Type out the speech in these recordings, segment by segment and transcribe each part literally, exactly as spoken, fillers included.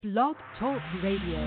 Blog Talk Radio.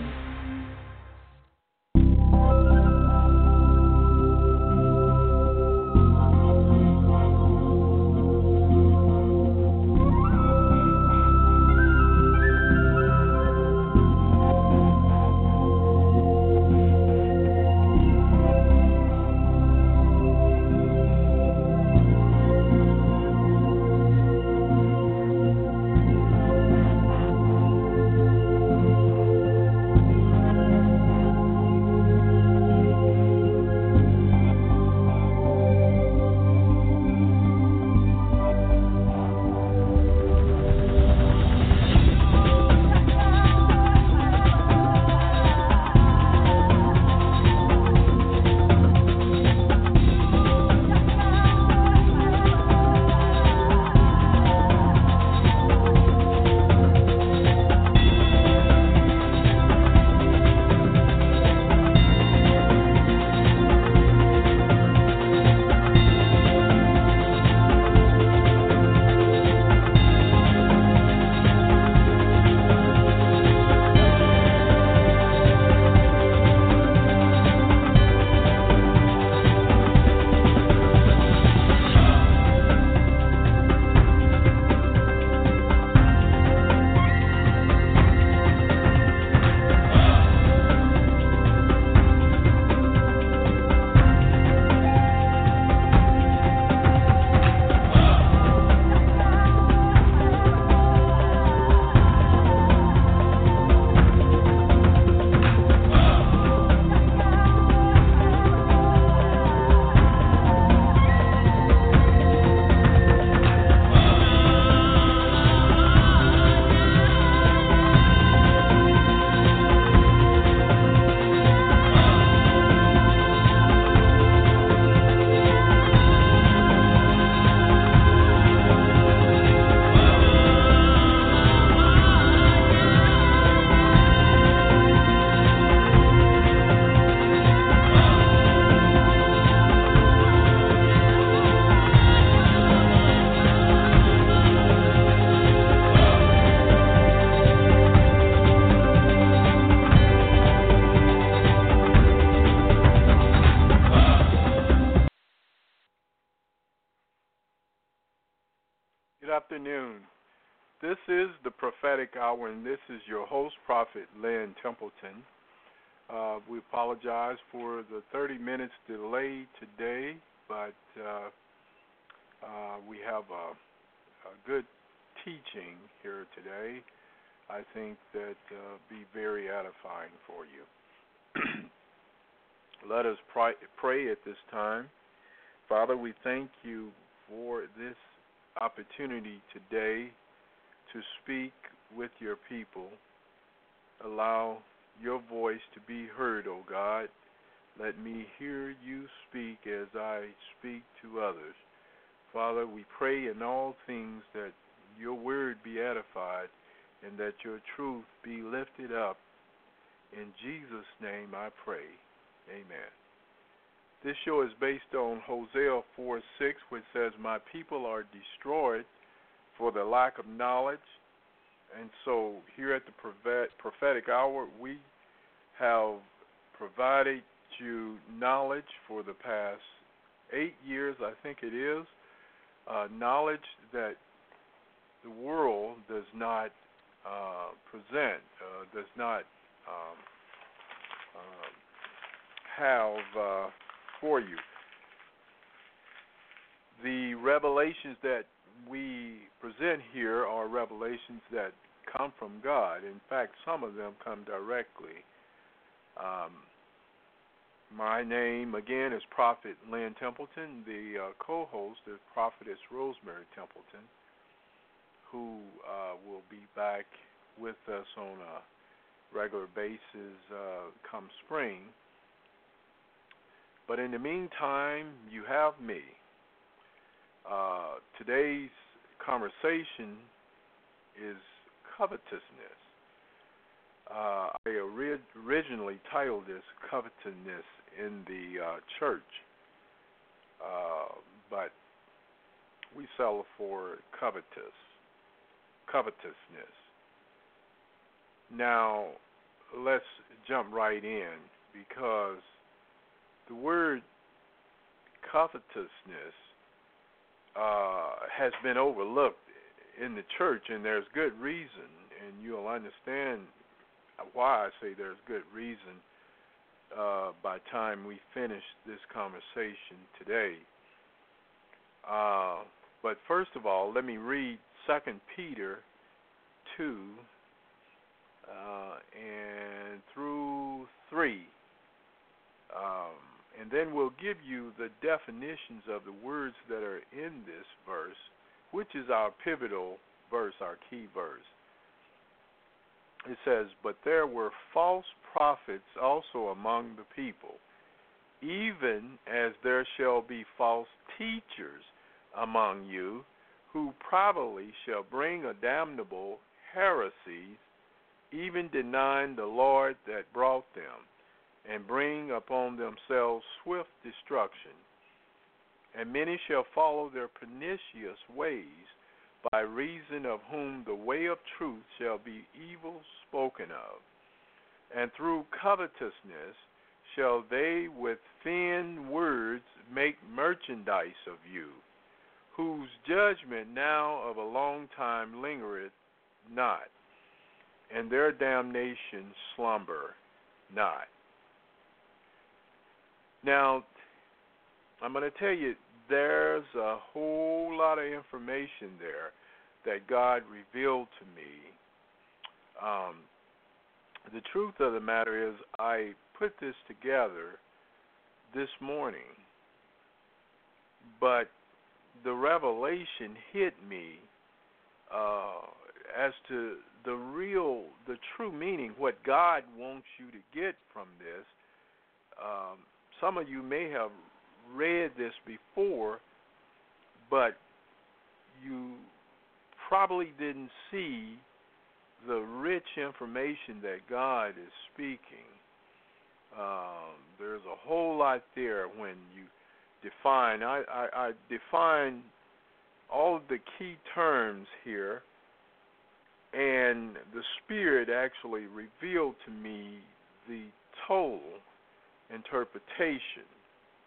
Good afternoon. This is the Prophetic Hour, and this is your host, Prophet Lynn Templeton. Uh, we apologize for the thirty minutes delay today, but uh, uh, we have a, a good teaching here today. I think that uh, be very edifying for you. Let us pray, pray at this time. Father, we thank you for this opportunity today to speak with your people. Allow your voice to be heard, O God. Let me hear you speak as I speak to others. Father, we pray in all things that your word be edified and that your truth be lifted up. In Jesus' name I pray. Amen. This show is based on Hosea four six, which says, "My people are destroyed for the lack of knowledge." And so here at the Prophetic Hour, we have provided you knowledge for the past eight years, I think it is, uh, knowledge that the world does not uh, present, uh, does not um, uh, have uh, for you. The revelations that we present here are revelations that come from God. In fact, some of them come directly. Um, my name, again, is Prophet Lynn Templeton. The uh, co-host is Prophetess Rosemary Templeton, who uh, will be back with us on a regular basis uh, come spring. But in the meantime, you have me. Uh, today's conversation is covetousness. Uh, I ori- originally titled this Covetousness in the uh, Church, uh, but we settle for covetous, covetousness. Now, let's jump right in because the word covetousness uh, has been overlooked in the church, and there's good reason, and you'll understand why I say there's good reason uh, by the time we finish this conversation today. Uh, but first of all, let me read Second Peter two uh, and through three. Um, and then we'll give you the definitions of the words that are in this verse, which is our pivotal verse, our key verse. It says, "But there were false prophets also among the people, even as there shall be false teachers among you, who probably shall bring a damnable heresies, even denying the Lord that brought them, and bring upon themselves swift destruction. And many shall follow their pernicious ways, by reason of whom the way of truth shall be evil spoken of. And through covetousness shall they with vain words make merchandise of you, whose judgment now of a long time lingereth not, and their damnation slumber not." Now, I'm going to tell you, there's a whole lot of information there that God revealed to me. Um, the truth of the matter is, I put this together this morning, but the revelation hit me uh, as to the real, the true meaning, what God wants you to get from this. Um, some of you may have read this before, but you probably didn't see the rich information that God is speaking. Um, there's a whole lot there when you define. I, I, I define all of the key terms here, and the Spirit actually revealed to me the total interpretation.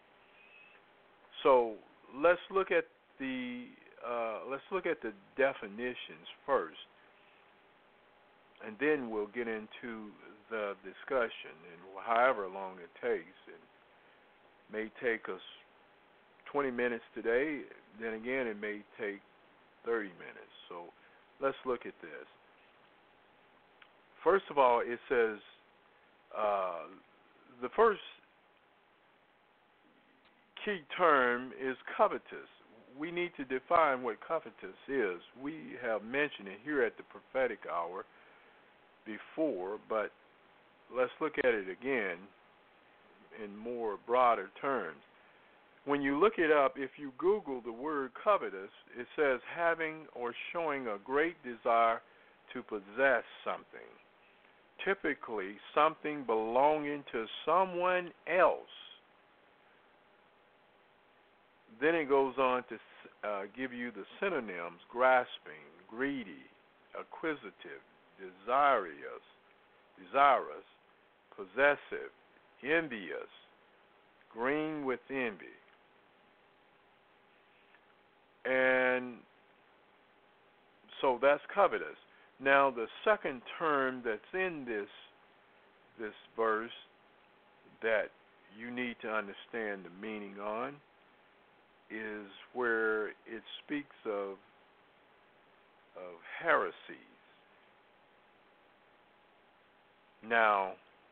So let's look at the uh, let's look at the definitions first, and then we'll get into the discussion. And however long it takes, it may take us twenty minutes today. Then again, it may take thirty minutes. So let's look at this. First of all, it says uh, the first key term is covetous. We need to define what covetous is. We have mentioned it here at the prophetic hour before, but let's look at it again in more broader terms. When you look it up, if you Google the word covetous, it says having or showing a great desire to possess something, typically something belonging to someone else. Then it goes on to uh, give you the synonyms: grasping, greedy, acquisitive, desirous, desirous, possessive, envious, green with envy. And so that's covetous. Now the second term that's in this this verse that you need to understand the meaning on is where it speaks of of heresies. Now,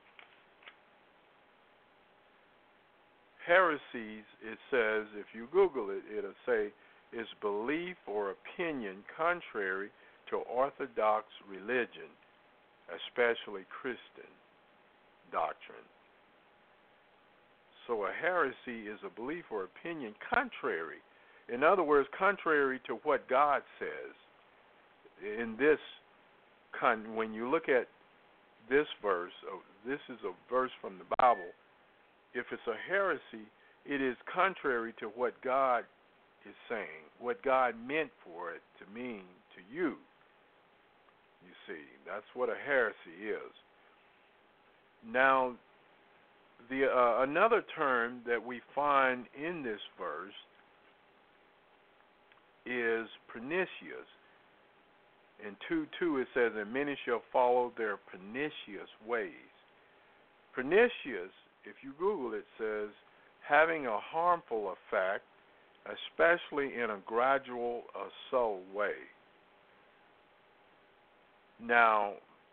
heresies, it says, if you Google it, it'll say, is belief or opinion contrary to Orthodox religion, especially Christian doctrine. So a heresy is a belief or opinion contrary. In other words, contrary to what God says. In this, con- when you look at this verse, oh, this is a verse from the Bible. If it's a heresy, it is contrary to what God is saying, what God meant for it to mean to you. You see, that's what a heresy is. Now, the uh, another term that we find in this verse is pernicious. In two two it says, and many shall follow their pernicious ways. Pernicious, if you Google it, says having a harmful effect, especially in a gradual or subtle way. Now,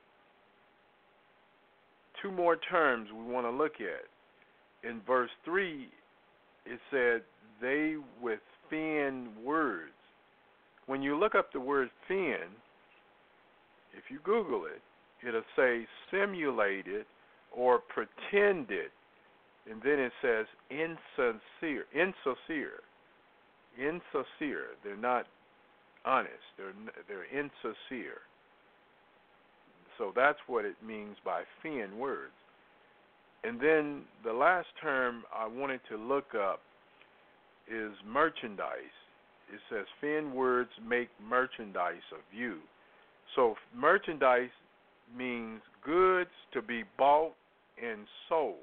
two more terms we want to look at. In verse three, it said, they with feigned words. When you look up the word feign, if you Google it, it'll say simulated or pretended, and then it says insincere, insincere, insincere. They're not honest. They're they're insincere. So that's what it means by feigned words. And then the last term I wanted to look up is merchandise. It says feigned words make merchandise of you. So merchandise means goods to be bought and sold.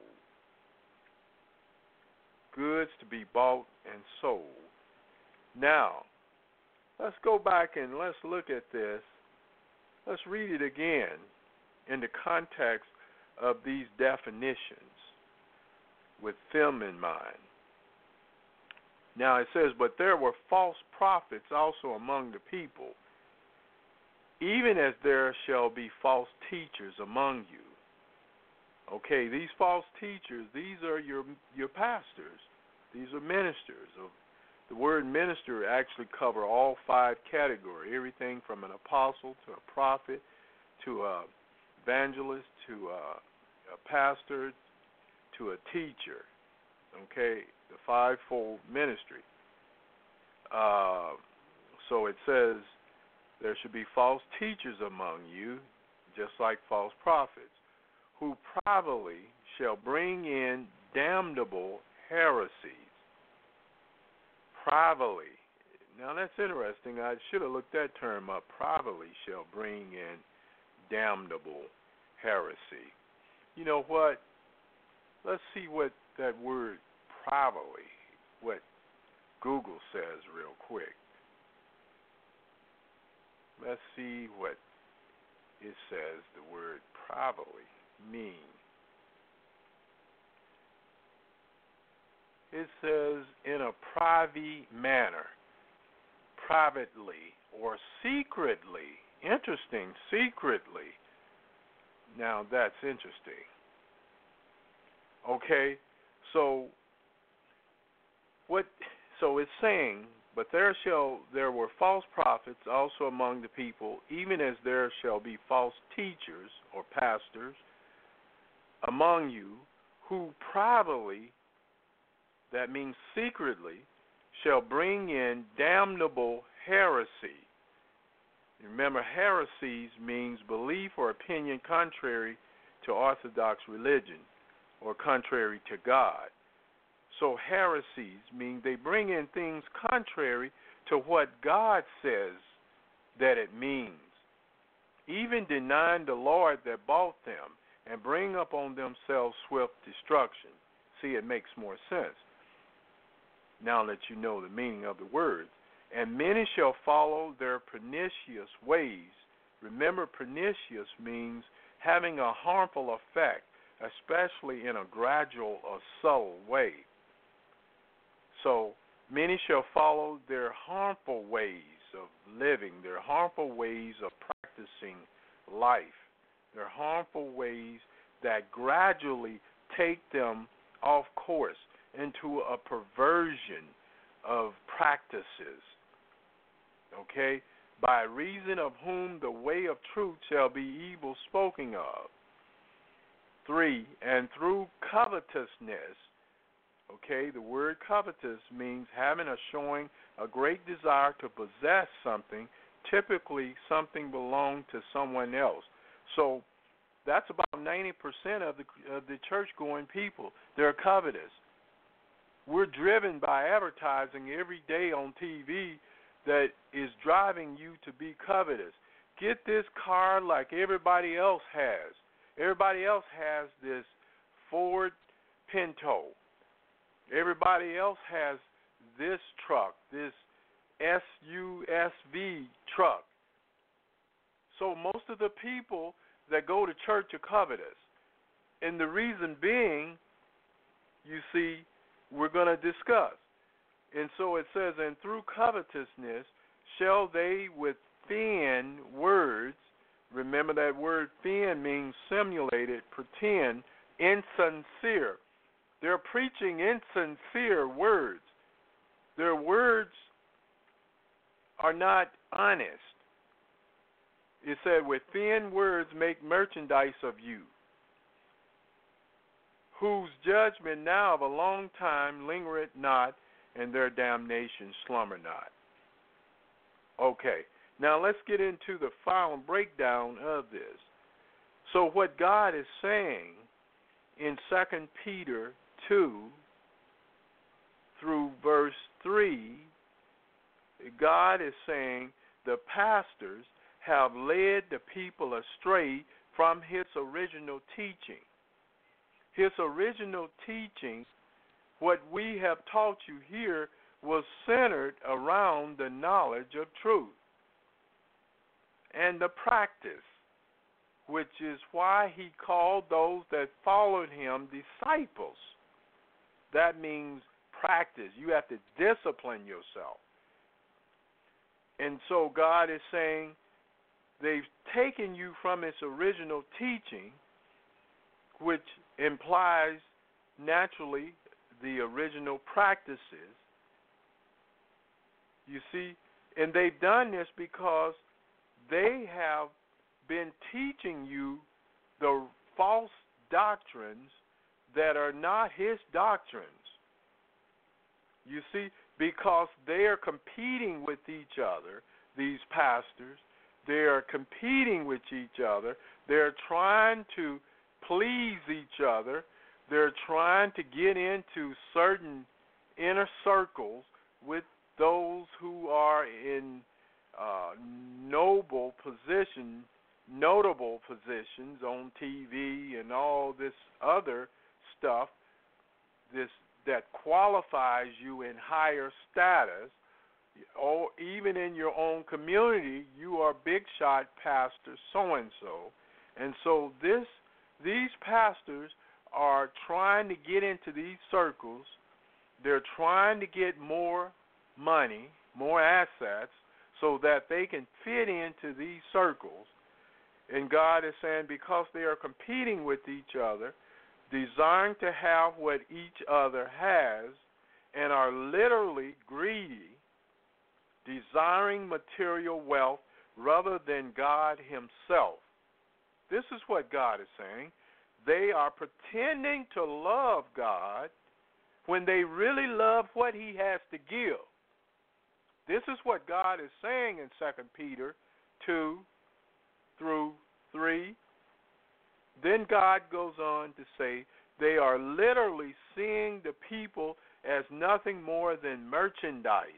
Goods to be bought and sold. Now, let's go back and let's look at this. Let's read it again in the context of these definitions with them in mind. Now it says, but there were false prophets also among the people, even as there shall be false teachers among you. Okay, these false teachers, these are your your pastors. These are ministers. The word minister actually covers all five categories, everything from an apostle to a prophet to a evangelist to a, a pastor to a teacher. Okay, the fivefold ministry. Uh, so it says there should be false teachers among you, just like false prophets, who privately shall bring in damnable heresies. Privately. Now that's interesting. I should have looked that term up. Privately shall bring in damnable heresy. You know what? Let's see what that word privately, what Google says real quick. Let's see what it says the word privately mean. It says in a private manner, privately or secretly. Interesting, secretly. Now that's interesting. Okay, so what? So it's saying, but there shall there were false prophets also among the people, even as there shall be false teachers or pastors among you, who privately, that means secretly, shall bring in damnable heresy. Remember, heresies means belief or opinion contrary to orthodox religion or contrary to God. So heresies mean they bring in things contrary to what God says that it means, even denying the Lord that bought them and bring upon themselves swift destruction. See, it makes more sense now that you know the meaning of the words. And many shall follow their pernicious ways. Remember, pernicious means having a harmful effect, especially in a gradual or subtle way. So, many shall follow their harmful ways of living, their harmful ways of practicing life, their harmful ways that gradually take them off course into a perversion of practices. Okay? By reason of whom the way of truth shall be evil spoken of. Three, and through covetousness. Okay, the word covetous means having or showing a great desire to possess something. Typically, something belonged to someone else. So that's about ninety percent of the of the church-going people. They're covetous. We're driven by advertising every day on T V that is driving you to be covetous. get this car like everybody else has. Everybody else has this Ford Pinto. Everybody else has this truck, this S U V truck. So most of the people that go to church are covetous. And the reason being, you see, we're going to discuss. And so it says, and through covetousness shall they with thin words, remember that word thin means simulated, pretend, insincere. They're preaching insincere words. Their words are not honest. It said, with thin words make merchandise of you, whose judgment now of a long time lingereth not, and their damnation slumber not. Okay, now let's get into the final breakdown of this. So what God is saying in Second Peter two through verse three, God is saying the pastors have led the people astray from his original teaching. His original teaching, what we have taught you here, was centered around the knowledge of truth and the practice, which is why he called those that followed him disciples. That means practice. You have to discipline yourself. And so God is saying they've taken you from its original teaching, which implies naturally the original practices. You see, and they've done this because they have been teaching you the false doctrines that are not his doctrines. You see, because they are competing with each other, these pastors, they are competing with each other. They're trying to please each other. They're trying to get into certain inner circles with those who are in uh, noble positions, notable positions on T V and all this other stuff, this that qualifies you in higher status, or even in your own community, you are big shot pastor so and so, and so this these pastors are trying to get into these circles. They're trying to get more money, more assets, so that they can fit into these circles. And God is saying because they are competing with each other, desiring to have what each other has, and are literally greedy, desiring material wealth rather than God himself. This is what God is saying. They are pretending to love God when they really love what he has to give. This is what God is saying in Second Peter two through three. Then God goes on to say they are literally seeing the people as nothing more than merchandise,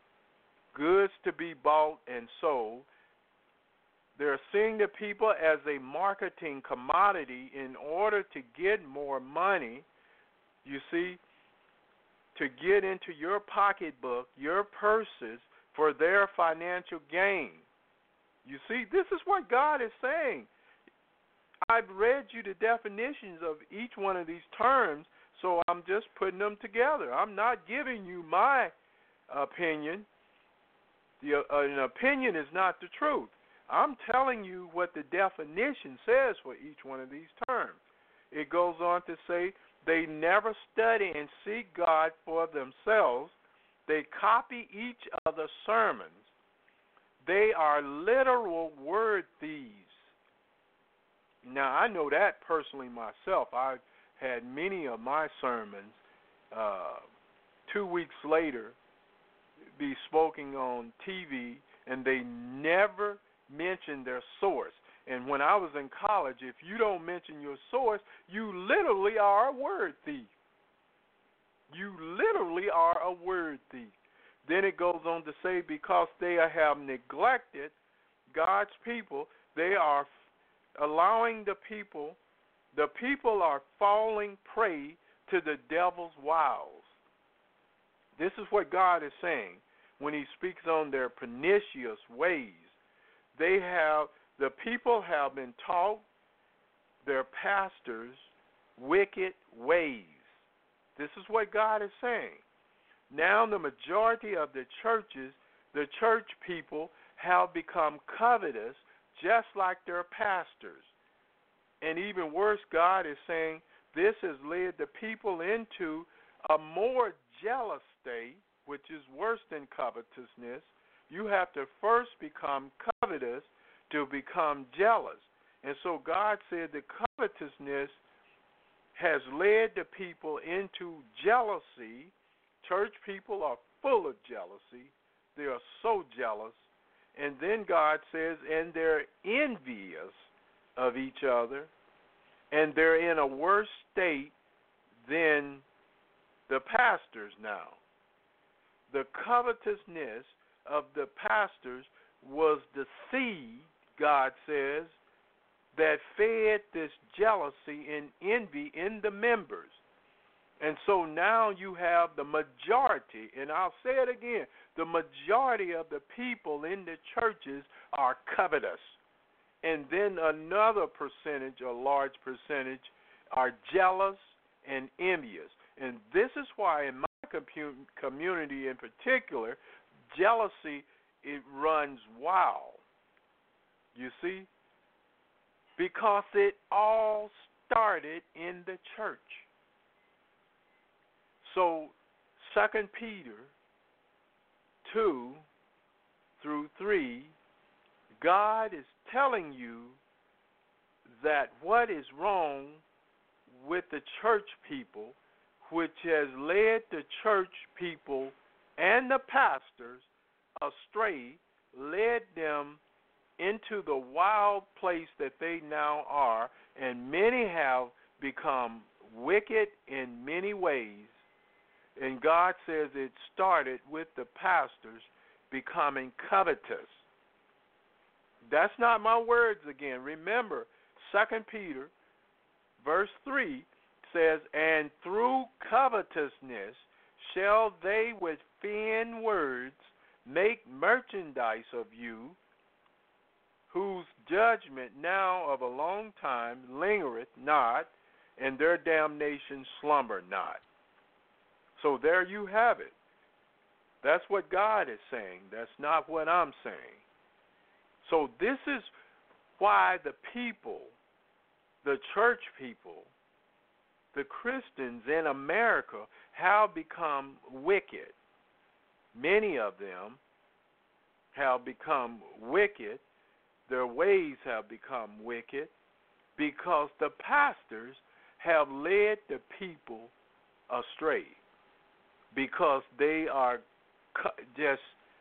goods to be bought and sold. They're seeing the people as a marketing commodity in order to get more money, you see, to get into your pocketbook, your purses, for their financial gain. You see, this is what God is saying. I've read you the definitions of each one of these terms, so I'm just putting them together. I'm not giving you my opinion. The, uh, an opinion is not the truth. I'm telling you what the definition says for each one of these terms. It goes on to say they never study and seek God for themselves. They copy each other's sermons. They are literal word thieves. Now, I know that personally myself. I've had many of my sermons uh, two weeks later be spoken on T V, and they never mention their source. And when I was in college, if you don't mention your source, you literally are a word thief. You literally are a word thief. Then it goes on to say because they have neglected God's people, they are allowing the people, the people are falling prey to the devil's wiles. This is what God is saying when he speaks on their pernicious ways. They have, the people have been taught their pastors' wicked ways. This is what God is saying. Now the majority of the churches, the church people, have become covetous just like their pastors. And even worse, God is saying this has led the people into a more jealous state, which is worse than covetousness. You have to first become covetous to become jealous. And so God said the covetousness has led the people into jealousy. Church people are full of jealousy. They are so jealous. And then God says, and they're envious of each other, and they're in a worse state than the pastors now. The covetousness of the pastors was the seed, God says, that fed this jealousy and envy in the members. And so now you have the majority, and I'll say it again, the majority of the people in the churches are covetous. And then another percentage, a large percentage, are jealous and envious. And this is why in my community in particular, jealousy, it runs wild. You see? Because it all started in the church. So Second Peter two through three, God is telling you that what is wrong with the church people, which has led the church people and the pastors astray, led them into the wild place that they now are, and many have become wicked in many ways. And God says it started with the pastors becoming covetous. That's not my words again. Remember, Second Peter, verse three says, and through covetousness shall they with vain words make merchandise of you, whose judgment now of a long time lingereth not, and their damnation slumber not. So there you have it. That's what God is saying. That's not what I'm saying. So this is why the people, the church people, the Christians in America have become wicked. Many of them have become wicked. Their ways have become wicked because the pastors have led the people astray, because they are just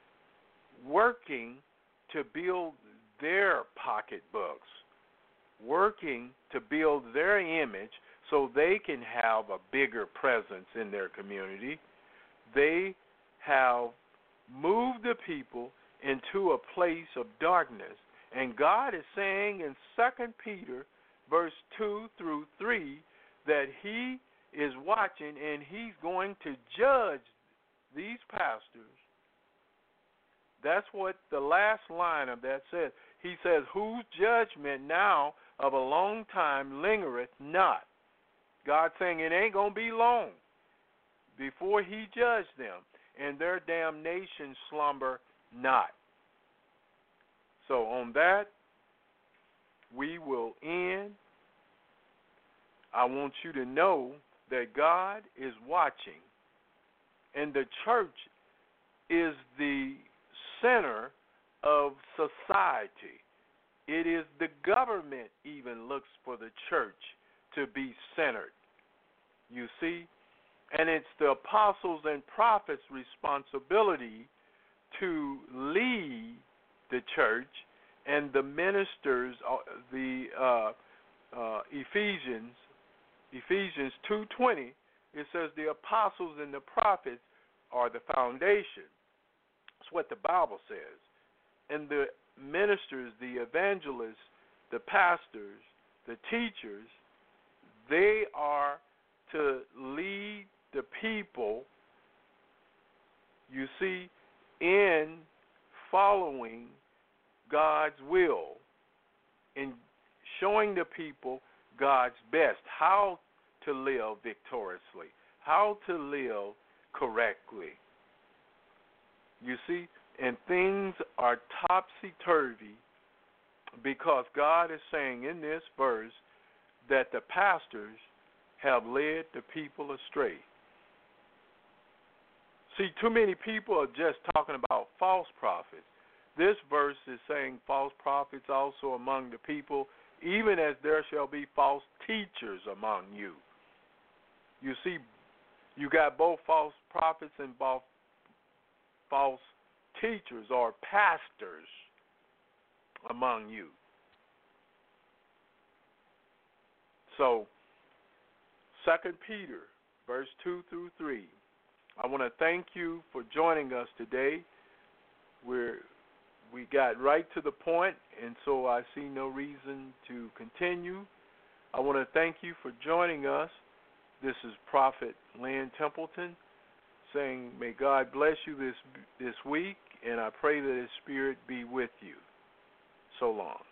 working to build their pocketbooks, working to build their image so they can have a bigger presence in their community. They have moved the people into a place of darkness. And God is saying in Second Peter, verse two through three, that he is watching and he's going to judge these pastors. That's what the last line of that says. He says, whose judgment now of a long time lingereth not. God saying it ain't going to be long before he judged them, and their damnation slumber not. So on that, we will end. I want you to know that God is watching, and the church is the center of society. It is the government even looks for the church to be centered, you see? And it's the apostles and prophets' responsibility to lead the church, and the ministers, the uh, uh, Ephesians, Ephesians two twenty, it says the apostles and the prophets are the foundation. That's what the Bible says. And the ministers, the evangelists, the pastors, the teachers, they are to lead the people, you see, in following God's will, in showing the people God's best, how to live victoriously, how to live correctly. You see, and things are topsy-turvy because God is saying in this verse that the pastors have led the people astray. See, too many people are just talking about false prophets. This verse is saying false prophets also among the people, even as there shall be false teachers among you. You see, you got both false prophets and both false teachers or pastors among you. So, Second Peter, verse two through three. I want to thank you for joining us today. We're, we got right to the point, and so I see no reason to continue. I want to thank you for joining us. This is Prophet Lynn Templeton saying, may God bless you this this week, and I pray that His Spirit be with you. So long.